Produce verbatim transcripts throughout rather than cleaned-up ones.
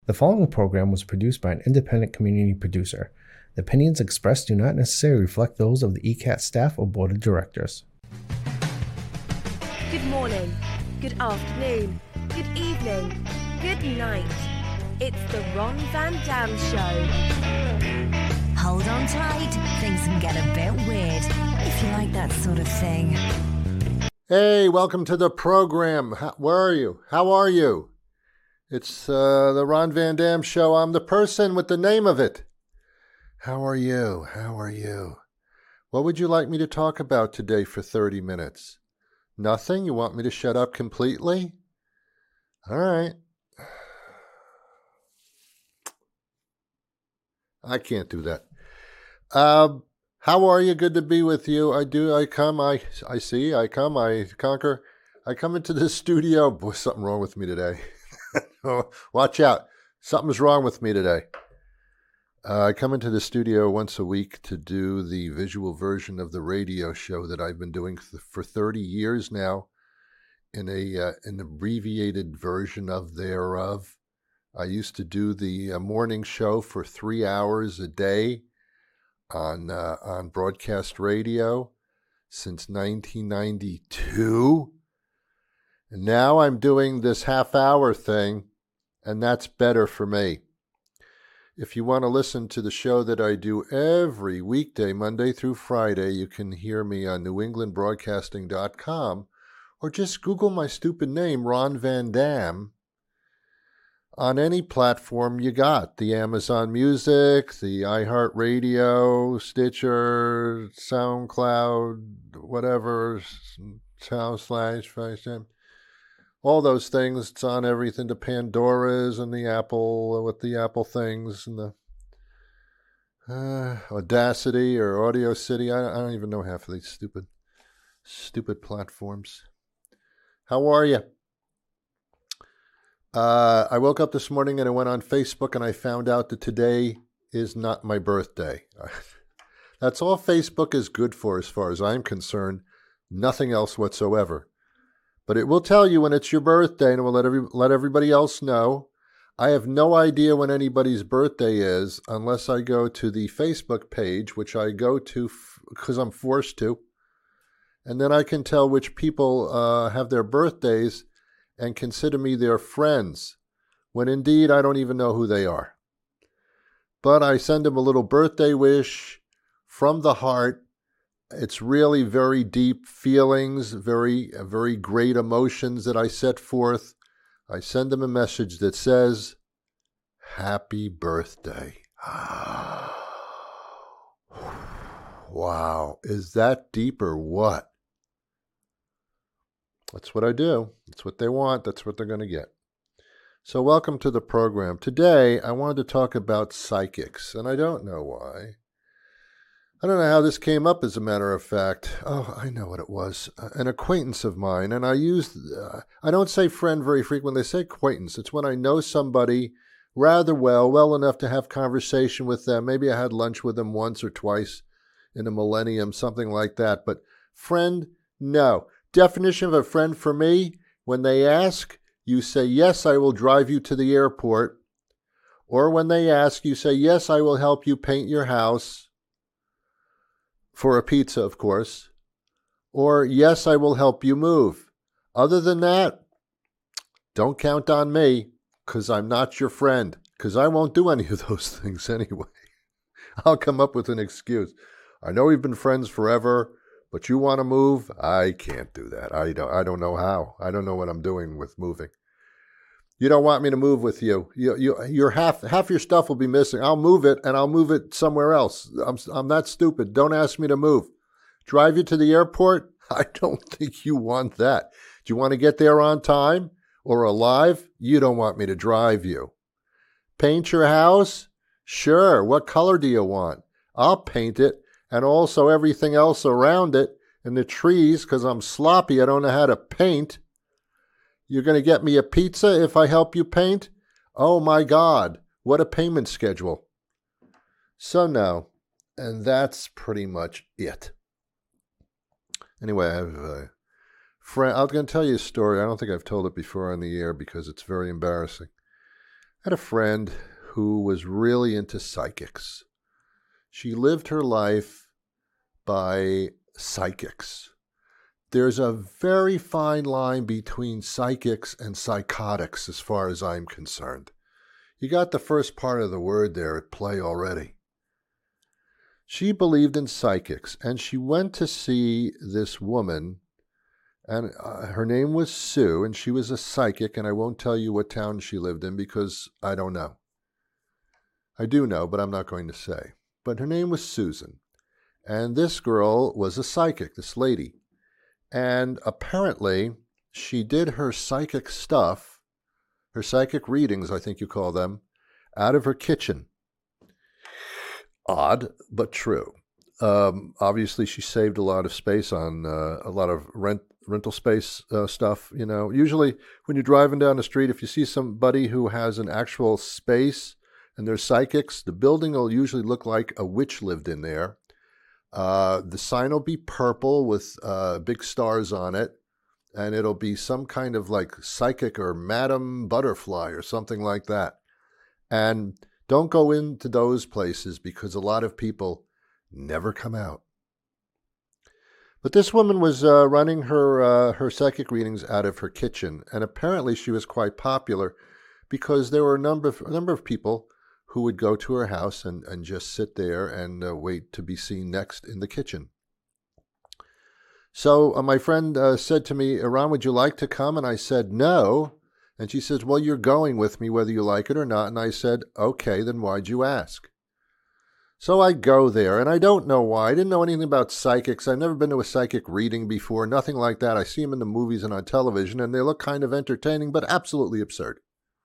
The following program was produced by an independent community producer. The opinions expressed do not necessarily reflect those of the E C A T staff or board of directors. Good morning, good afternoon, good evening, good night. It's the Ron Van Dam Show. Hold on tight, things can get a bit weird, if you like that sort of thing. Hey, welcome to the program. How, where are you? How are you? It's uh, the Ron Van Dam Show. I'm the person with the name of it. How are you? How are you? What would you like me to talk about today for thirty minutes? Nothing? You want me to shut up completely? All right. I can't do that. Um, how are you? Good to be with you. I do. I come. I, I see. I come. I conquer. I come into the studio. Boy, something wrong with me today. Watch out. Something's wrong with me today. Uh, I come into the studio once a week to do the visual version of the radio show that I've been doing th- for thirty years now in a uh, an abbreviated version of thereof. I used to do the uh, morning show for three hours a day on uh, on broadcast radio since nineteen ninety-two. And now I'm doing this half-hour thing, and that's better for me. If you want to listen to the show that I do every weekday, Monday through Friday, you can hear me on new england broadcasting dot com, or just Google my stupid name, Ron Van Dam, on any platform you got. The Amazon Music, the iHeartRadio, Stitcher, SoundCloud, whatever, Sound Slash, all those things. It's on everything, the Pandoras and the Apple, with the Apple things, and the uh, Audacity or Audio City. I, I don't even know half of these stupid, stupid platforms. How are you? Uh, I woke up this morning and I went on Facebook and I found out that today is not my birthday. That's all Facebook is good for as far as I'm concerned. Nothing else whatsoever. But it will tell you when it's your birthday, and it will let every, let everybody else know. I have no idea when anybody's birthday is unless I go to the Facebook page, which I go to because f- I'm forced to. And then I can tell which people uh, have their birthdays and consider me their friends, when indeed I don't even know who they are. But I send them a little birthday wish from the heart. It's really very deep feelings, very, very great emotions that I set forth. I send them a message that says, "Happy birthday." Wow, is that deep or what? That's what I do. That's what they want. That's what they're going to get. So welcome to the program. Today, I wanted to talk about psychics, and I don't know why. I don't know how this came up, as a matter of fact. Oh, I know what it was. Uh, an acquaintance of mine, and I use, uh, I don't say friend very frequently. I say acquaintance. It's when I know somebody rather well, well enough to have conversation with them. Maybe I had lunch with them once or twice in a millennium, something like that. But friend, no. Definition of a friend for me, when they ask, you say, "Yes, I will drive you to the airport." Or when they ask, you say, "Yes, I will help you paint your house." For a pizza, of course. Or, "Yes, I will help you move." Other than that, don't count on me, because I'm not your friend, because I won't do any of those things anyway. I'll come up with an excuse. "I know we've been friends forever, but you want to move?" I can't do that. I don't, I don't know how. I don't know what I'm doing with moving. You don't want me to move with you. You, you, your half, half your stuff will be missing. I'll move it, and I'll move it somewhere else. I'm, I'm that stupid. Don't ask me to move. Drive you to the airport? I don't think you want that. Do you want to get there on time or alive? You don't want me to drive you. Paint your house? Sure. What color do you want? I'll paint it, and also everything else around it, and the trees, because I'm sloppy. I don't know how to paint. You're going to get me a pizza if I help you paint? Oh, my God. What a payment schedule. So, no. And that's pretty much it. Anyway, I have a friend. I'm going to tell you a story. I don't think I've told it before on the air because it's very embarrassing. had a friend who was really into psychics. She lived her life by psychics. There's a very fine line between psychics and psychotics as far as I'm concerned. You got the first part of the word there at play already. She believed in psychics, and she went to see this woman, and uh, her name was Sue, and she was a psychic, and I won't tell you what town she lived in because I don't know. I do know, but I'm not going to say. But her name was Susan, and this girl was a psychic, this lady. And apparently, she did her psychic stuff, her psychic readings, I think you call them, out of her kitchen. Odd, but true. Um, obviously, she saved a lot of space on uh, a lot of rent rental space uh, stuff. You know, usually when you're driving down the street, if you see somebody who has an actual space and they're psychics, the building will usually look like a witch lived in there. Uh, the sign will be purple with uh, big stars on it, and it'll be some kind of like psychic or Madame Butterfly or something like that. And don't go into those places because a lot of people never come out. But this woman was uh, running her uh, her psychic readings out of her kitchen, and apparently she was quite popular because there were a number of, a number of people who would go to her house and, and just sit there and uh, wait to be seen next in the kitchen. So uh, my friend uh, said to me, Iran, would you like to come? And I said, no. And she says, well, you're going with me whether you like it or not. And I said, okay, then why'd you ask? So I go there, and I don't know why. I didn't know anything about psychics. I've never been to a psychic reading before, nothing like that. I see them in the movies and on television, and they look kind of entertaining, but absolutely absurd.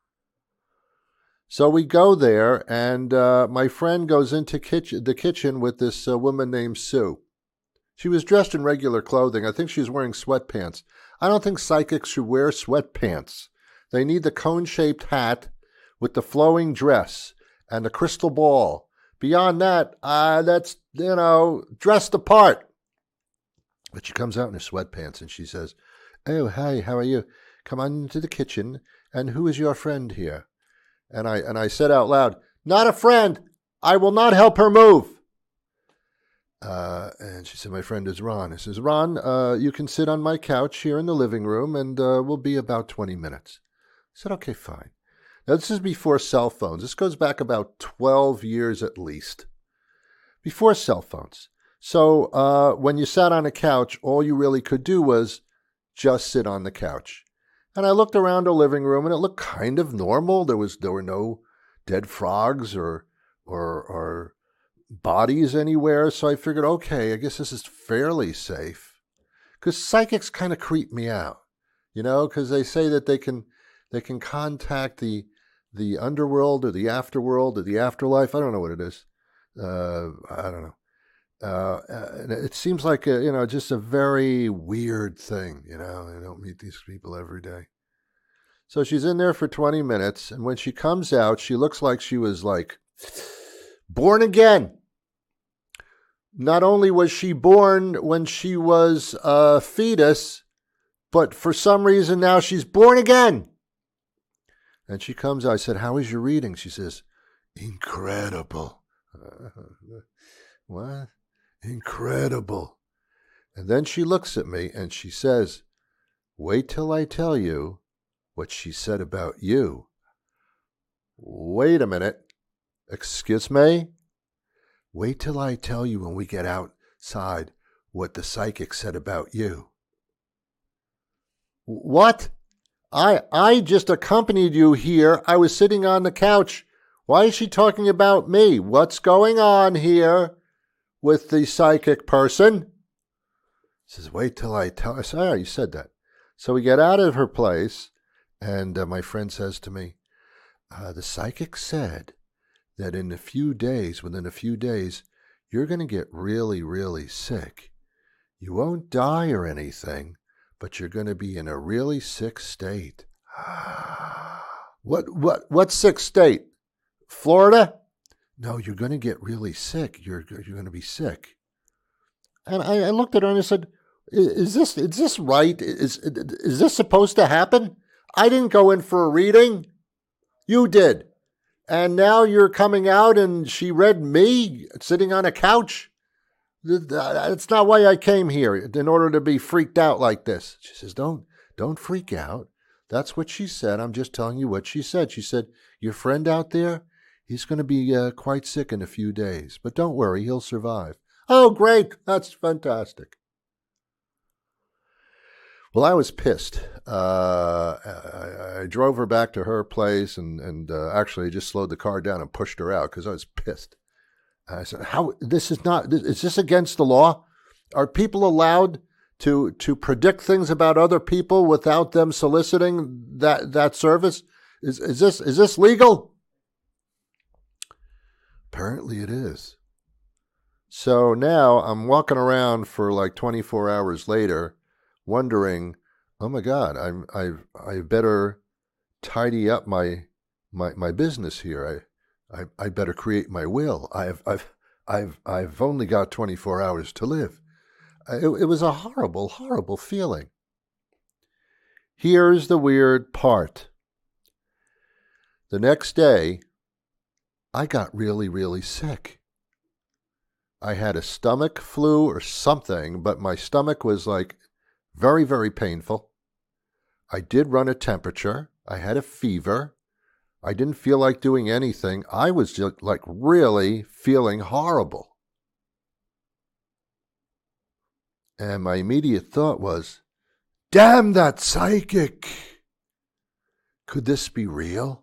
So we go there, and uh, my friend goes into kitchen, the kitchen with this uh, woman named Sue. She was dressed in regular clothing. I think she was wearing sweatpants. I don't think psychics should wear sweatpants. They need the cone-shaped hat with the flowing dress and the crystal ball. Beyond that, uh, that's, you know, dressed the part. But she comes out in her sweatpants and she says, oh, hi, how are you? Come on into the kitchen. And who is your friend here? And I and I said out loud, not a friend. I will not help her move. Uh, and she said, my friend is Ron. I says, Ron, uh, you can sit on my couch here in the living room, and uh, we'll be about twenty minutes. I said, okay, fine. Now, this is before cell phones. This goes back about twelve years at least. Before cell phones. So uh, when you sat on a couch, all you really could do was just sit on the couch. And I looked around the living room, and it looked kind of normal. There was there were no dead frogs or or or bodies anywhere. So I figured, okay, I guess this is fairly safe. Because psychics kind of creep me out, you know, because they say that they can they can contact the the underworld or the afterworld or the afterlife. I don't know what it is. Uh, I don't know. Uh, and it seems like, a, you know, just a very weird thing, you know. I don't meet these people every day. So she's in there for twenty minutes, and when she comes out, she looks like she was, like, born again. Not only was she born when she was a fetus, but for some reason now she's born again. And she comes out. I said, how is your reading? She says, incredible. Uh, what? Incredible. And then she looks at me and she says, wait till I tell you what she said about you. Wait a minute. Excuse me? Wait till I tell you when we get outside what the psychic said about you. What? I I just accompanied you here. I was sitting on the couch. Why is she talking about me? What's going on here with the psychic person? She says, wait till I tell. I said, oh, you said that. So we get out of her place, and uh, my friend says to me, uh, the psychic said that in a few days, within a few days, you're going to get really, really sick. You won't die or anything, but you're going to be in a really sick state. What, what, what sick state? Florida? No, you're going to get really sick. You're, you're going to be sick. And I, I looked at her and I said, is this, is this right? Is, is this supposed to happen? I didn't go in for a reading. You did. And now you're coming out and she read me sitting on a couch. That's not why I came here, in order to be freaked out like this. She says, don't, don't freak out. That's what she said. I'm just telling you what she said. She said, your friend out there, he's going to be uh, quite sick in a few days. But don't worry, he'll survive. Oh, great. That's fantastic. Well, I was pissed. Uh, I, I drove her back to her place and, and uh, actually just slowed the car down and pushed her out because I was pissed. I said, "How? This is not, is this against the law? Are people allowed to to predict things about other people without them soliciting that, that service? Is, is this is this legal?" Apparently it is. So now I'm walking around for like twenty-four hours later, wondering, oh my God, I'm I I better tidy up my my my business here. I I, I better create my will. I've I've I've I've only got twenty-four hours to live. It, it was a horrible, horrible feeling. Here's the weird part. The next day, I got really, really sick. I had a stomach flu or something, but my stomach was like very, very painful. I did run a temperature. I had a fever. I didn't feel like doing anything. I was just like really feeling horrible. And my immediate thought was, damn that psychic! Could this be real?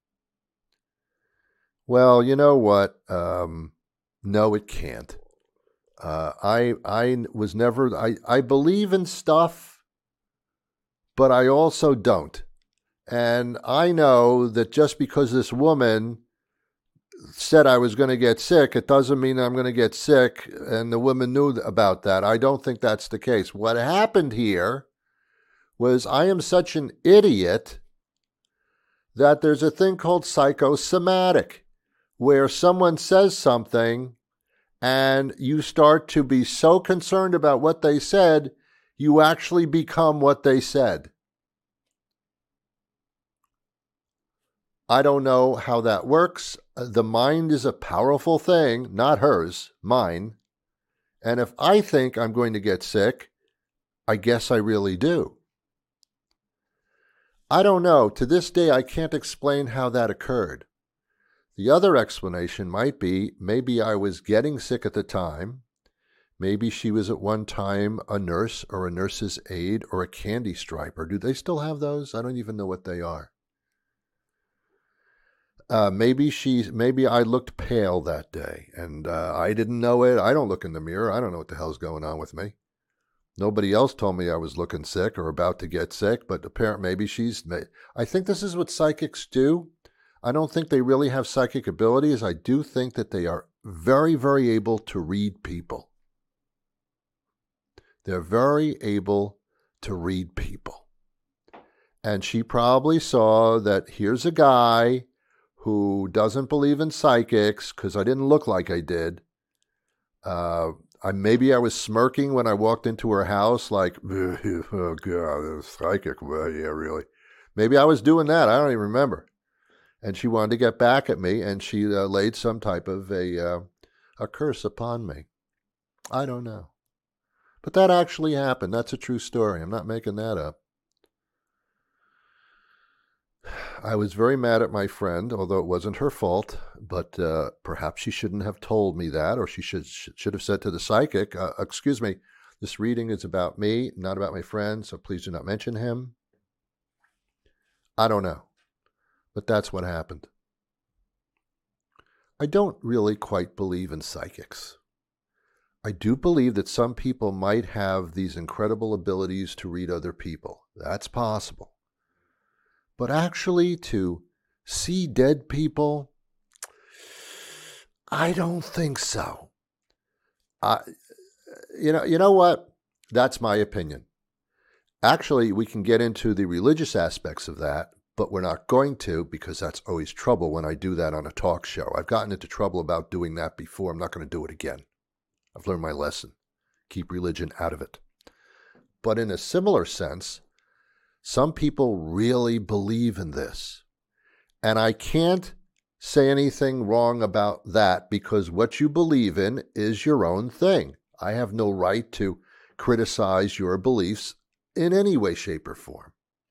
Well, you know what? Um, no, it can't. Uh, I I was never, I, I believe in stuff, but I also don't. And I know that just because this woman said I was going to get sick, it doesn't mean I'm going to get sick, and the woman knew about that. I don't think that's the case. What happened here was I am such an idiot that there's a thing called psychosomatic, where someone says something and you start to be so concerned about what they said, you actually become what they said. I don't know how that works. The mind is a powerful thing, not hers, mine. And if I think I'm going to get sick, I guess I really do. I don't know. To this day, I can't explain how that occurred. The other explanation might be maybe I was getting sick at the time. Maybe she was at one time a nurse or a nurse's aide or a candy striper. Do they still have those? I don't even know what they are. Uh, maybe she, maybe I looked pale that day, and uh, I didn't know it. I don't look in the mirror. I don't know what the hell's going on with me. Nobody else told me I was looking sick or about to get sick, but apparently maybe she's. I think this is what psychics do. I don't think they really have psychic abilities. I do think that they are very, very able to read people. They're very able to read people. And she probably saw that here's a guy who doesn't believe in psychics, because I didn't look like I did. Uh, I, maybe I was smirking when I walked into her house, like, oh, God, psychic. Well, yeah, really. Maybe I was doing that. I don't even remember. And she wanted to get back at me, and she uh, laid some type of a, uh, a curse upon me. I don't know. But that actually happened. That's a true story. I'm not making that up. I was very mad at my friend, although it wasn't her fault, but uh, perhaps she shouldn't have told me that, or she should should have said to the psychic, uh, excuse me, this reading is about me, not about my friend, so please do not mention him. I don't know, but that's what happened. I don't really quite believe in psychics. I do believe that some people might have these incredible abilities to read other people. That's possible. But actually, to see dead people, I don't think so. I, you know, you know what? That's my opinion. Actually, we can get into the religious aspects of that, but we're not going to, because that's always trouble when I do that on a talk show. I've gotten into trouble about doing that before. I'm not going to do it again. I've learned my lesson. Keep religion out of it. But in a similar sense, some people really believe in this. And I can't say anything wrong about that because what you believe in is your own thing. I have no right to criticize your beliefs in any way, shape, or form.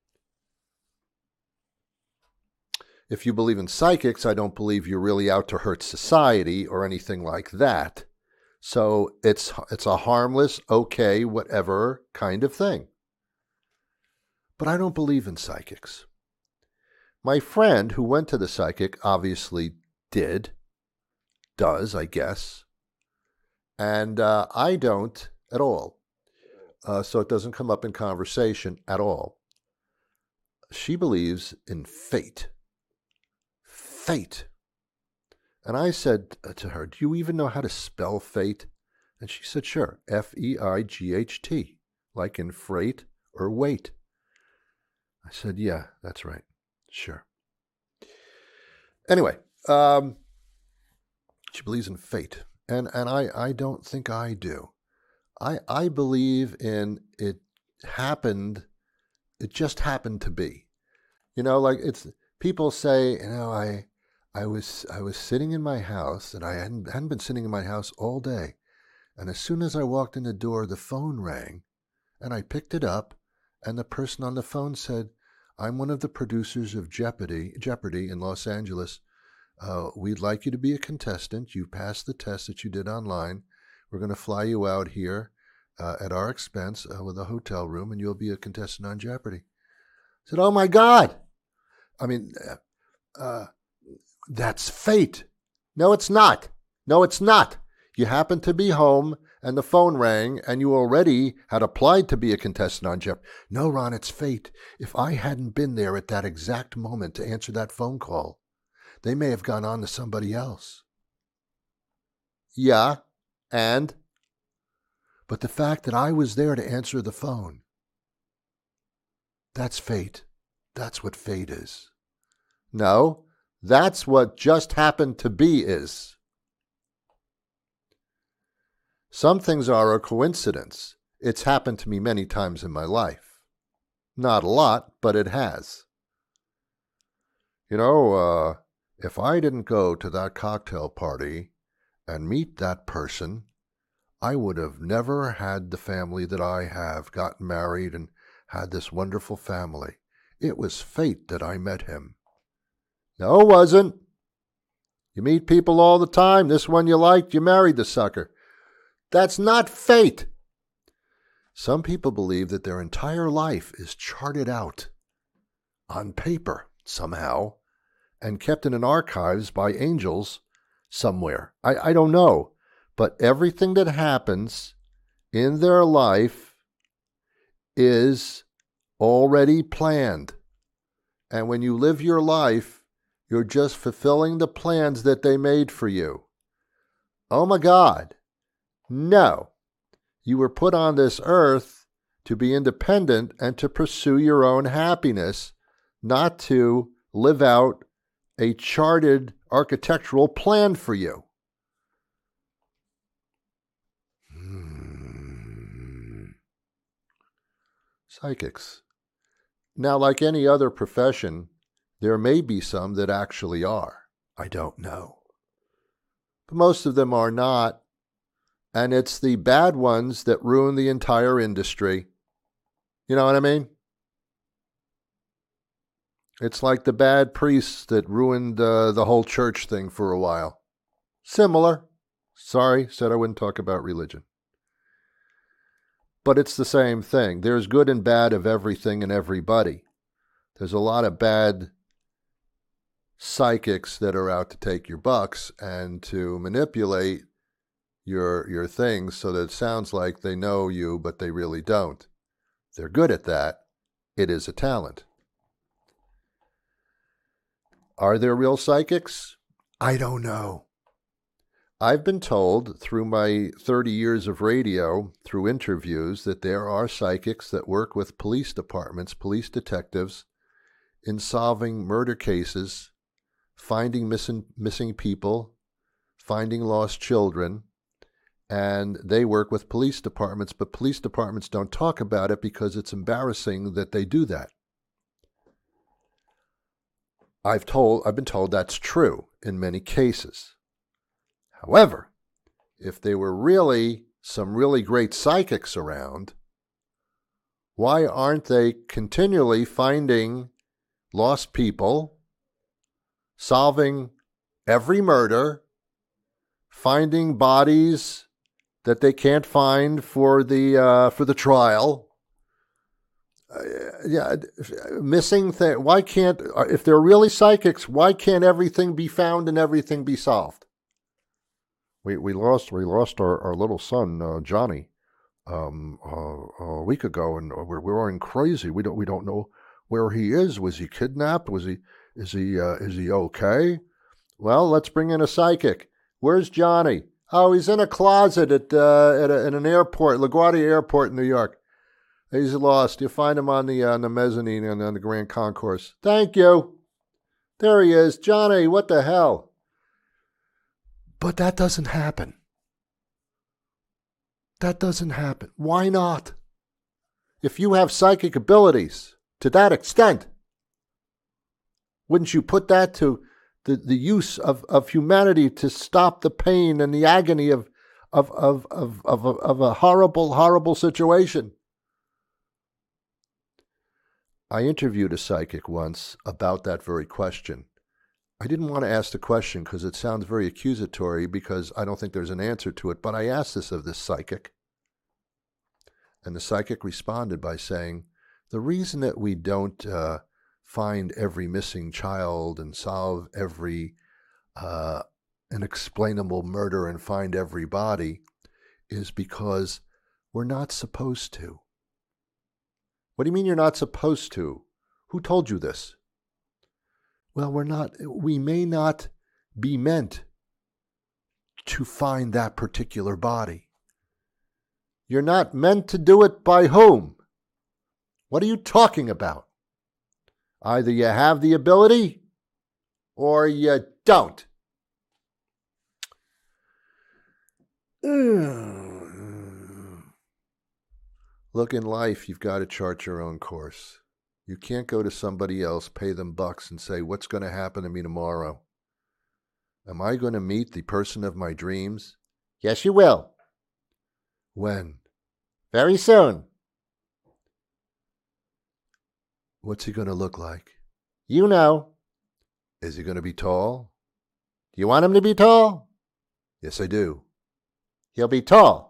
If you believe in psychics, I don't believe you're really out to hurt society or anything like that. So it's it's a harmless, okay, whatever kind of thing. But I don't believe in psychics. My friend who went to the psychic obviously did, does, I guess. And uh, I don't at all. Uh, so it doesn't come up in conversation at all. She believes in fate. Fate. And I said to her, do you even know how to spell fate? And she said, sure, F E I G H T, like in freight or weight. I said, yeah, that's right. Sure. Anyway, um, she believes in fate. And and I, I don't think I do. I I believe in it happened, it just happened to be. You know, like it's people say, you know, I I was I was sitting in my house, and I hadn't hadn't been sitting in my house all day. And as soon as I walked in the door, the phone rang, and I picked it up, and the person on the phone said, I'm one of the producers of Jeopardy, Jeopardy in Los Angeles. Uh, we'd like you to be a contestant. You passed the test that you did online. We're going to fly you out here uh, at our expense uh, with a hotel room, and you'll be a contestant on Jeopardy. I said, oh, my God. I mean, uh, uh, that's fate. No, it's not. No, it's not. You happened to be home, and the phone rang, and you already had applied to be a contestant on Jeopardy. No, Ron, it's fate. If I hadn't been there at that exact moment to answer that phone call, they may have gone on to somebody else. Yeah, and? But the fact that I was there to answer the phone, that's fate. That's what fate is. No, that's what just happened to be is. Some things are a coincidence. It's happened to me many times in my life. Not a lot, but it has. You know, uh, if I didn't go to that cocktail party and meet that person, I would have never had the family that I have, gotten married and had this wonderful family. It was fate that I met him. No, it wasn't. You meet people all the time. This one you liked, you married the sucker. That's not fate. Some people believe that their entire life is charted out on paper somehow and kept in an archives by angels somewhere. I, I don't know. But everything that happens in their life is already planned. And when you live your life, you're just fulfilling the plans that they made for you. Oh my God. No. You were put on this earth to be independent and to pursue your own happiness, not to live out a charted architectural plan for you. Hmm. Psychics. Now, like any other profession, there may be some that actually are. I don't know. But most of them are not. And it's the bad ones that ruin the entire industry. You know what I mean? It's like the bad priests that ruined uh, the whole church thing for a while. Similar. Sorry, said I wouldn't talk about religion. But it's the same thing. There's good and bad of everything and everybody. There's a lot of bad psychics that are out to take your bucks and to manipulate your your things so that it sounds like they know you, but they really don't. They're good at that. It is a talent. Are there real psychics? I don't know. I've been told through my thirty years of radio, through interviews, that there are psychics that work with police departments, police detectives, in solving murder cases, finding missing, missing people, finding lost children, and they work with police departments, but police departments don't talk about it because it's embarrassing that they do that. I've told, I've been told that's true in many cases. However, if there were really some really great psychics around, why aren't they continually finding lost people, solving every murder, finding bodies that they can't find for the uh, for the trial? Uh, yeah, missing thing. Why can't, if they're really psychics, why can't everything be found and everything be solved? We we lost we lost our, our little son uh, Johnny um, uh, a week ago, and we're we're going crazy. We don't we don't know where he is. Was he kidnapped? Was he is he uh, is he okay? Well, let's bring in a psychic. Where's Johnny? Oh, he's in a closet at uh, at, a, at an airport, LaGuardia Airport in New York. He's lost. You find him on the uh, on the mezzanine and on the Grand Concourse. Thank you. There he is, Johnny. What the hell? But that doesn't happen. That doesn't happen. Why not? If you have psychic abilities to that extent, wouldn't you put that to the, the use of, of humanity to stop the pain and the agony of of of of of a, of a horrible, horrible situation? I interviewed a psychic once about that very question. I didn't want to ask the question because it sounds very accusatory, because I don't think there's an answer to it, but I asked this of this psychic. And the psychic responded by saying, the reason that we don't uh, find every missing child and solve every uh, inexplainable murder and find every body is because we're not supposed to. What do you mean you're not supposed to? Who told you this? Well, we're not, we may not be meant to find that particular body. You're not meant to do it by whom? What are you talking about? Either you have the ability or you don't. Look, in life, you've got to chart your own course. You can't go to somebody else, pay them bucks, and say, what's going to happen to me tomorrow? Am I going to meet the person of my dreams? Yes, you will. When? Very soon. What's he going to look like? You know. Is he going to be tall? Do you want him to be tall? Yes, I do. He'll be tall.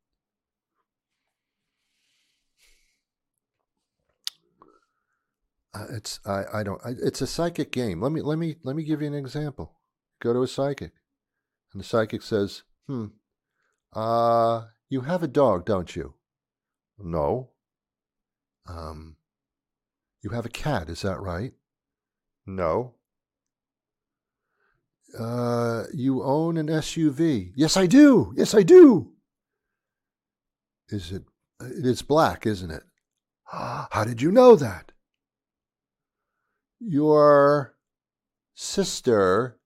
Uh, it's I, I don't I, it's a psychic game. Let me let me let me give you an example. Go to a psychic, and the psychic says, "Hmm, uh, you have a dog, don't you?" No. Um, you have a cat, is that right? No. Uh, you own an S U V. Yes, I do. Yes, I do. Is it? It is black, isn't it? How did you know that? Your sister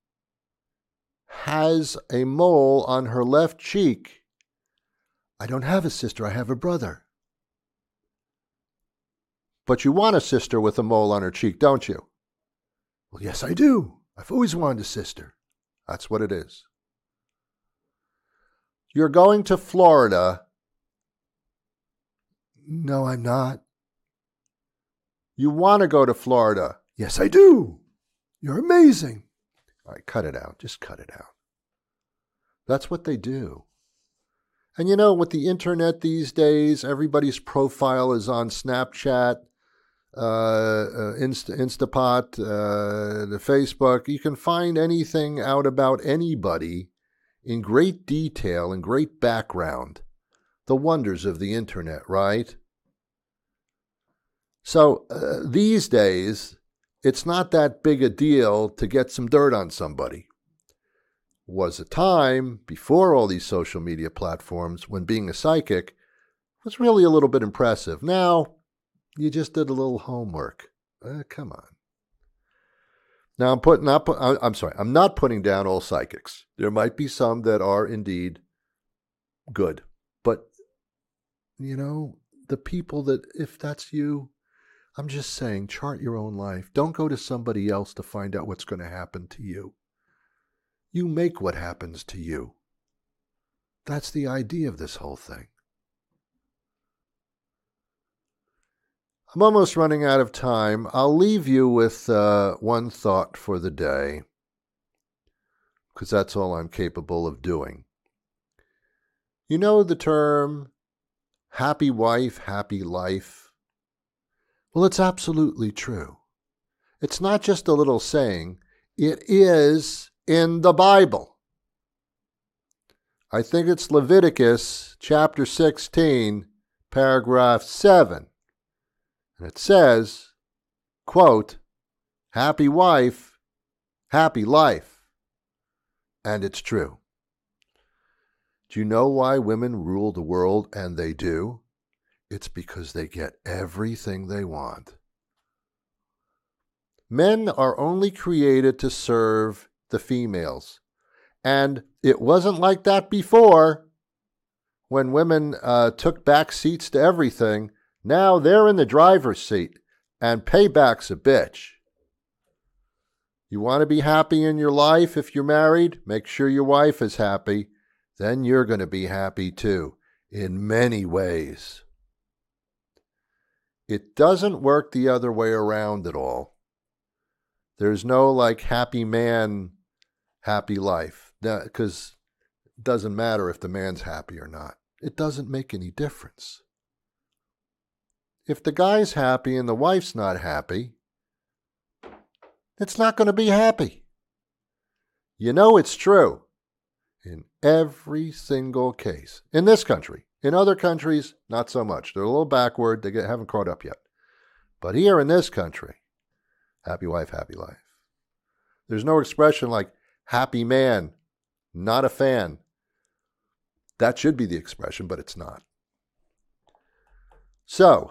has a mole on her left cheek. I don't have a sister, I have a brother. But you want a sister with a mole on her cheek, don't you? Well, yes, I do. I've always wanted a sister. That's what it is. You're going to Florida. No, I'm not. You want to go to Florida. Yes, I do. You're amazing. All right, cut it out. Just cut it out. That's what they do. And you know, with the internet these days, everybody's profile is on Snapchat, uh, uh, Insta, Instapot, uh, the Facebook. You can find anything out about anybody in great detail and great background. The wonders of the internet, right? So uh, these days, it's not that big a deal to get some dirt on somebody. Was a time before all these social media platforms when being a psychic was really a little bit impressive. Now, you just did a little homework. Uh, come on. Now, I'm putting not. I'm sorry. I'm not putting down all psychics. There might be some that are indeed good, but you know, the people that, if that's you, I'm just saying, chart your own life. Don't go to somebody else to find out what's going to happen to you. You make what happens to you. That's the idea of this whole thing. I'm almost running out of time. I'll leave you with uh, one thought for the day, because that's all I'm capable of doing. You know the term, happy wife, happy life? Well, it's absolutely true. It's not just a little saying. It is in the Bible. I think it's Leviticus chapter sixteen, paragraph seven. And it says, quote, happy wife, happy life. And it's true. Do you know why women rule the world? And they do. It's because they get everything they want. Men are only created to serve the females. And it wasn't like that before, when women uh, took back seats to everything. Now they're in the driver's seat, and payback's a bitch. You want to be happy in your life if you're married? Make sure your wife is happy. Then you're going to be happy too, in many ways. It doesn't work the other way around at all. There's no like happy man, happy life, because it doesn't matter if the man's happy or not. It doesn't make any difference. If the guy's happy and the wife's not happy, it's not going to be happy. You know it's true in every single case. In this country. In other countries, not so much. They're a little backward. They get, haven't caught up yet. But here in this country, happy wife, happy life. There's no expression like happy man, not a fan. That should be the expression, but it's not. So,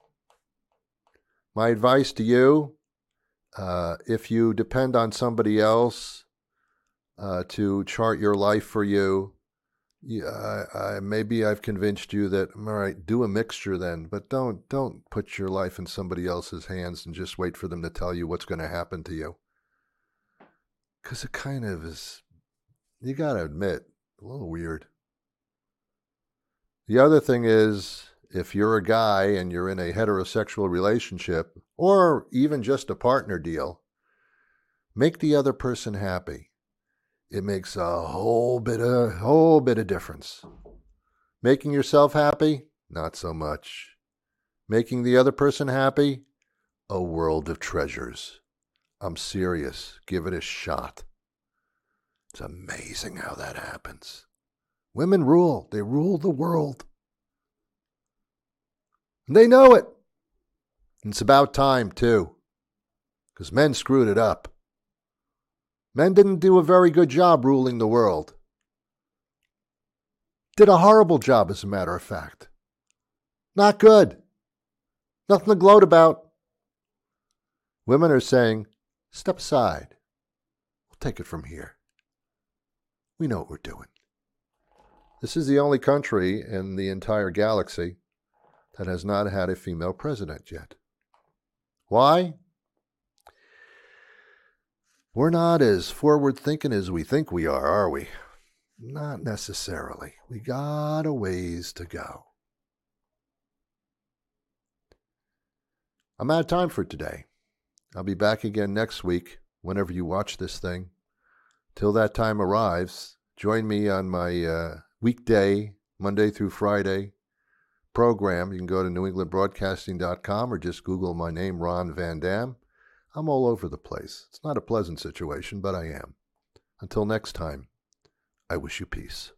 my advice to you, uh, if you depend on somebody else uh, to chart your life for you, yeah, I, I, maybe I've convinced you that, all right, do a mixture then, but don't don't put your life in somebody else's hands and just wait for them to tell you what's going to happen to you. Because it kind of is, you got to admit, a little weird. The other thing is, if you're a guy and you're in a heterosexual relationship, or even just a partner deal, make the other person happy. It makes a whole bit of whole bit of difference. Making yourself happy, not so much. Making the other person happy, a world of treasures. I'm serious. Give it a shot. It's amazing how that happens. Women rule. They rule the world. And they know it. And it's about time, too. Because men screwed it up. Men didn't do a very good job ruling the world. Did a horrible job, as a matter of fact. Not good. Nothing to gloat about. Women are saying, step aside. We'll take it from here. We know what we're doing. This is the only country in the entire galaxy that has not had a female president yet. Why? We're not as forward-thinking as we think we are, are we? Not necessarily. We got a ways to go. I'm out of time for today. I'll be back again next week, whenever you watch this thing. Till that time arrives, join me on my uh, weekday, Monday through Friday, program. You can go to new england broadcasting dot com or just Google my name, Ron Van Dam. I'm all over the place. It's not a pleasant situation, but I am. Until next time, I wish you peace.